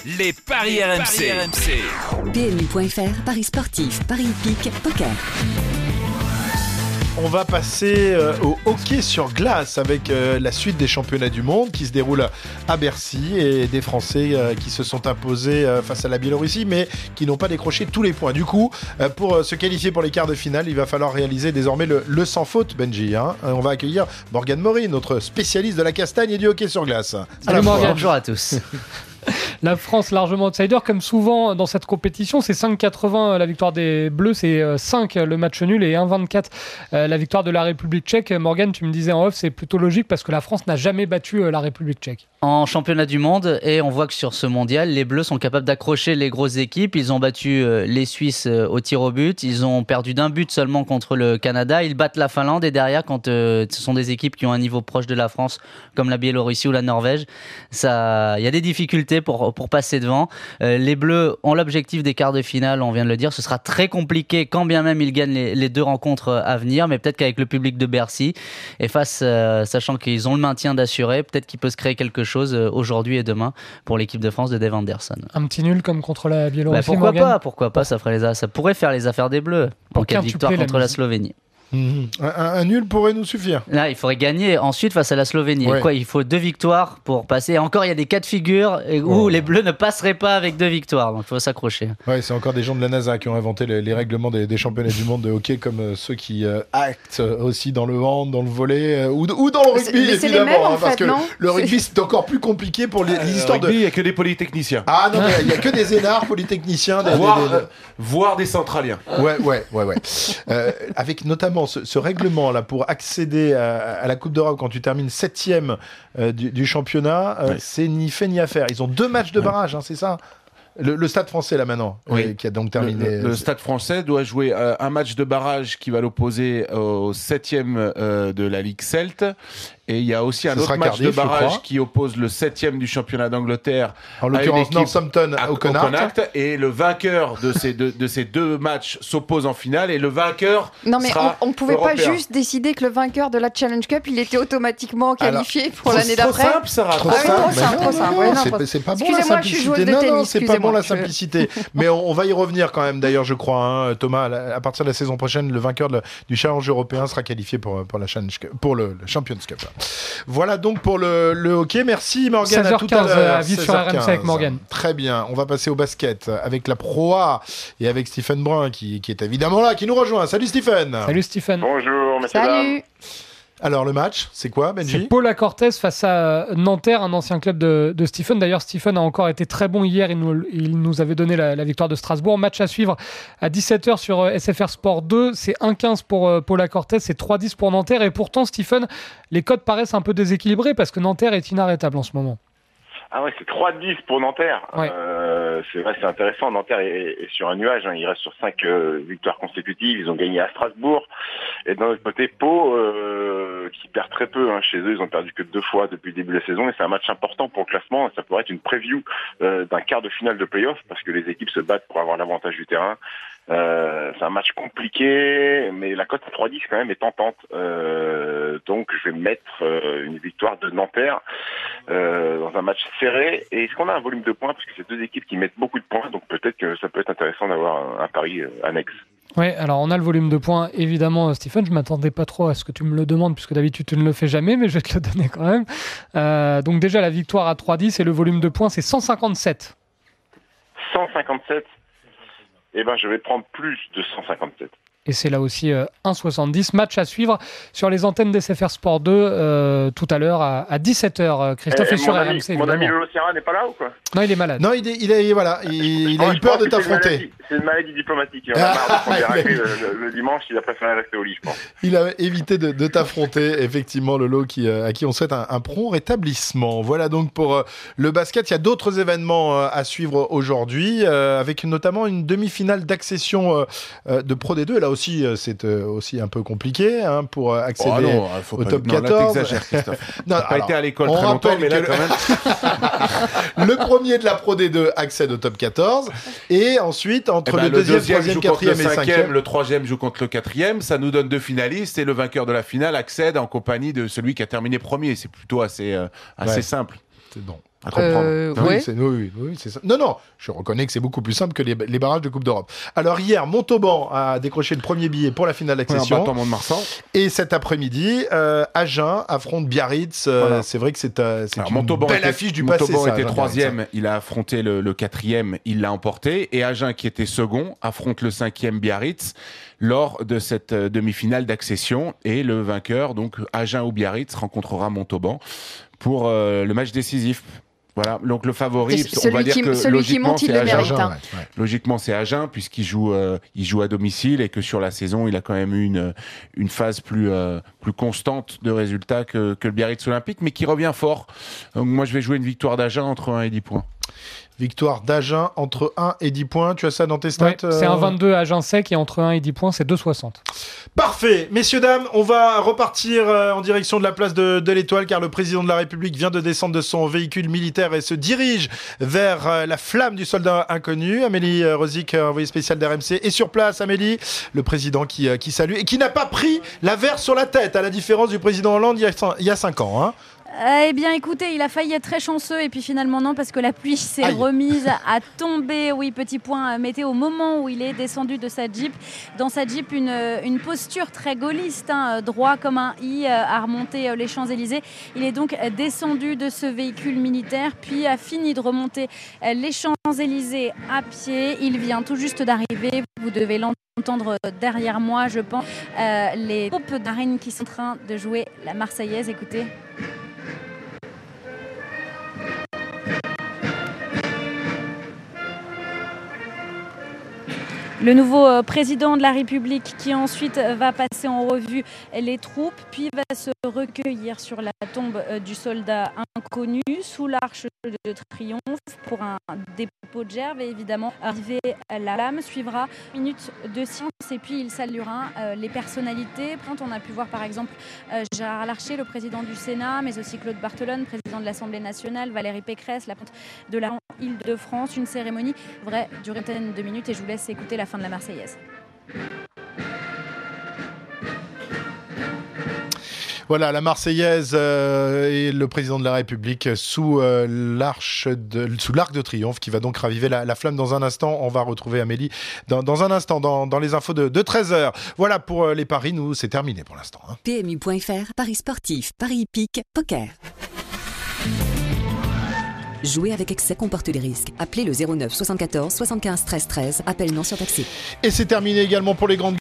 Les paris RMC. PMU.fr, paris sportifs, paris hippiques, poker. On va passer au hockey sur glace avec la suite des championnats du monde qui se déroulent à Bercy et des Français qui se sont imposés face à la Biélorussie mais qui n'ont pas décroché tous les points. Du coup, pour se qualifier pour les quarts de finale, il va falloir réaliser désormais le sans faute, Benji. On va accueillir Morgane Maury, notre spécialiste de la castagne et du hockey sur glace. Salut Morgane. Bonjour à tous. La France largement outsider, comme souvent dans cette compétition, c'est 5,80 la victoire des Bleus, c'est 5 le match nul et 1,24 la victoire de la République tchèque. Morgane, tu me disais en off, c'est plutôt logique parce que la France n'a jamais battu la République tchèque. En championnat du monde, et on voit que sur ce mondial, les Bleus sont capables d'accrocher les grosses équipes. Ils ont battu les Suisses au tir au but, ils ont perdu d'un but seulement contre le Canada, ils battent la Finlande et derrière, quand ce sont des équipes qui ont un niveau proche de la France, comme la Biélorussie ou la Norvège, il y a des difficultés pour passer devant. Les Bleus ont l'objectif des quarts de finale, on vient de le dire, ce sera très compliqué quand bien même ils gagnent les deux rencontres à venir, mais peut-être qu'avec le public de Bercy et sachant qu'ils ont le maintien d'assuré, peut-être qu'il peut se créer quelque chose aujourd'hui et demain pour l'équipe de France de Dave Anderson. Un petit nul comme contre la Biélorussie. Pourquoi pas, ça pourrait faire les affaires des Bleus en cas de victoire contre la Slovénie. Un nul pourrait nous suffire. Là, il faudrait gagner ensuite face à la Slovénie. Ouais. Il faut 2 victoires pour passer. Et encore, il y a des cas de figure où les Bleus ne passeraient pas avec 2 victoires. Donc, il faut s'accrocher. Ouais, c'est encore des gens de la NASA qui ont inventé les règlements des championnats du monde de hockey, comme ceux qui actent aussi dans le hand, dans le volley ou dans le rugby, mais évidemment. C'est les mêmes, en fait, parce que non le rugby, c'est encore plus compliqué pour les histoires rugby, il n'y a que des polytechniciens. Ah non, il n'y a que des énards polytechniciens. Voire des centraliens. Ouais. Avec notamment ce règlement là pour accéder à la Coupe d'Europe quand tu termines 7e du championnat, c'est ni fait ni à faire. Ils ont 2 matchs de barrage, c'est ça. Le Stade français là maintenant, qui a donc terminé. Le Stade français doit jouer un match de barrage qui va l'opposer au 7e de la Ligue Celte. Et il y a aussi un autre match de barrage qui oppose le 7e du championnat d'Angleterre, en l'occurrence Northampton au Connacht. Et le vainqueur de ces deux matchs s'oppose en finale. Et le vainqueur on ne pouvait européen. pas juste décider que le vainqueur de la Challenge Cup, il était automatiquement qualifié pour l'année d'après. Trop simple, Sarah. Trop simple. C'est pas bon la simplicité. Non, c'est pas bon la simplicité. Mais on va y revenir quand même. D'ailleurs, je crois, Thomas, à partir de la saison prochaine, le vainqueur du challenge européen sera qualifié pour la Challenge Cup, pour le Champions Cup. Voilà donc pour le hockey. Merci Morgane. 16h15, à tout à l'heure. Vivre sur RMC avec Morgane. Très bien. On va passer au basket avec la Pro A et avec Stephen Brun qui est évidemment là, qui nous rejoint. Salut Stephen. Salut Stephen. Bonjour messieurs. Salut. Alors le match, c'est quoi Benji? C'est Paul Acortez face à Nanterre, un ancien club de Stephen. D'ailleurs, Stephen a encore été très bon hier. Il nous avait donné la victoire de Strasbourg. Match à suivre à 17h sur SFR Sport 2. C'est 1,15 pour Paul Acortez, c'est 3,10 pour Nanterre. Et pourtant, Stephen, les cotes paraissent un peu déséquilibrés parce que Nanterre est inarrêtable en ce moment. Ah ouais, c'est 3-10 pour Nanterre. Ouais. C'est vrai, c'est intéressant. Nanterre est sur un nuage. Il reste sur 5 victoires consécutives. Ils ont gagné à Strasbourg. Et d'un autre côté, Pau, qui perd très peu chez eux. Ils ont perdu que 2 fois depuis le début de la saison. Et c'est un match important pour le classement. Ça pourrait être une preview d'un quart de finale de play-off parce que les équipes se battent pour avoir l'avantage du terrain. C'est un match compliqué, mais la cote à 3,10 quand même est tentante. Donc je vais mettre une victoire de Nanterre dans un match serré. Et est-ce qu'on a un volume de points? Parce que c'est 2 équipes qui mettent beaucoup de points, donc peut-être que ça peut être intéressant d'avoir un pari annexe. Oui, alors on a le volume de points, évidemment, Stephen. Je ne m'attendais pas trop à ce que tu me le demandes, puisque d'habitude tu ne le fais jamais, mais je vais te le donner quand même. Donc déjà, la victoire à 3,10 et le volume de points, c'est 157. 157 ? Eh ben, je vais prendre plus de 157. Et c'est là aussi 1,70. Match à suivre sur les antennes d'SFR Sport 2 tout à l'heure à 17h. Christophe est sur RMC, évidemment. Mon ami Lolo Serra n'est pas là ou quoi? Non, il est malade. Non, il a eu peur de t'affronter. C'est une maladie diplomatique. Il en a marre de se faire le dimanche. Il a préféré rester au lit, je pense. Il a évité de t'affronter, effectivement, Lolo, à qui on souhaite un prompt rétablissement. Voilà donc pour le basket. Il y a d'autres événements à suivre aujourd'hui, avec notamment une demi-finale d'accession de Pro D2. Et là aussi, c'est aussi un peu compliqué pour accéder au top 14. Là, t'exagères, Christophe. T'as pas été à l'école très longtemps, mais là, quand même... Le premier de la Pro D2 accède au top 14. Et ensuite, entre le deuxième, troisième, quatrième et cinquième... Le troisième joue contre le quatrième. Ça nous donne 2 finalistes. Et le vainqueur de la finale accède en compagnie de celui qui a terminé premier. C'est plutôt assez simple. C'est bon. à comprendre. Ouais. Oui, c'est ça. Non, je reconnais que c'est beaucoup plus simple que les barrages de Coupe d'Europe. Alors hier, Montauban a décroché le premier billet pour la finale d'accession. Et cet après-midi, Agen affronte Biarritz. Voilà. C'est vrai que c'est une belle affiche du passé. Montauban était 3e, il a affronté le 4e, il l'a emporté. Et Agen, qui était second, affronte le 5e Biarritz lors de cette demi-finale d'accession. Et le vainqueur, donc Agen ou Biarritz, rencontrera Montauban pour le match décisif. Voilà, donc le favori, on va dire que celui qui monte, il le mérite. Logiquement, c'est Agen, puisqu'il joue à domicile et que sur la saison, il a quand même eu une phase plus constante de résultats que le Biarritz Olympique, mais qui revient fort. Donc moi, je vais jouer une victoire d'Agen entre 1 et 10 points. Victoire d'Agen entre 1 et 10 points. Tu as ça dans tes stats? C'est 1,22 Agen sec et entre 1 et 10 points, c'est 2,60. Parfait. Messieurs, dames, on va repartir en direction de la place de l'Étoile car le président de la République vient de descendre de son véhicule militaire et se dirige vers la flamme du soldat inconnu. Amélie Rosic, envoyée spéciale d'RMC, est sur place. Amélie, le président qui salue et qui n'a pas pris la verre sur la tête, à la différence du président Hollande il y a 5 ans. Hein. Eh bien, écoutez, il a failli être très chanceux et puis finalement non, parce que la pluie s'est remise à tomber. Oui, petit point météo au moment où il est descendu de sa Jeep. Dans sa Jeep, une posture très gaulliste, droit comme un I, à remonter les Champs-Élysées. Il est donc descendu de ce véhicule militaire, puis a fini de remonter les Champs-Élysées à pied. Il vient tout juste d'arriver. Vous devez l'entendre derrière moi, je pense. Les troupes d'arène qui sont en train de jouer la Marseillaise. Écoutez. Le nouveau président de la République qui ensuite va passer en revue les troupes, puis va se recueillir sur la tombe du soldat inconnu sous l'arche de triomphe pour un dépôt de gerbe. Et évidemment, arrivé à la lame, suivra une minute de silence et puis il saluera les personnalités. On a pu voir par exemple Gérard Larcher, le président du Sénat, mais aussi Claude Barthelone, président de l'Assemblée nationale, Valérie Pécresse, la présidente de la Île-de-France. Une cérémonie devrait durer une vingtaine de minutes et je vous laisse écouter la fin de la Marseillaise. Voilà, la Marseillaise et le président de la République sous l'arc de triomphe qui va donc raviver la flamme dans un instant. On va retrouver Amélie dans un instant dans les infos de 13h. Voilà pour les paris, nous c'est terminé pour l'instant. Hein. PMU.fr, paris sportif, paris hippique, poker. Jouer avec excès comporte des risques. Appelez le 09 74 75 13 13. Appel non surtaxé. Et c'est terminé également pour les grandes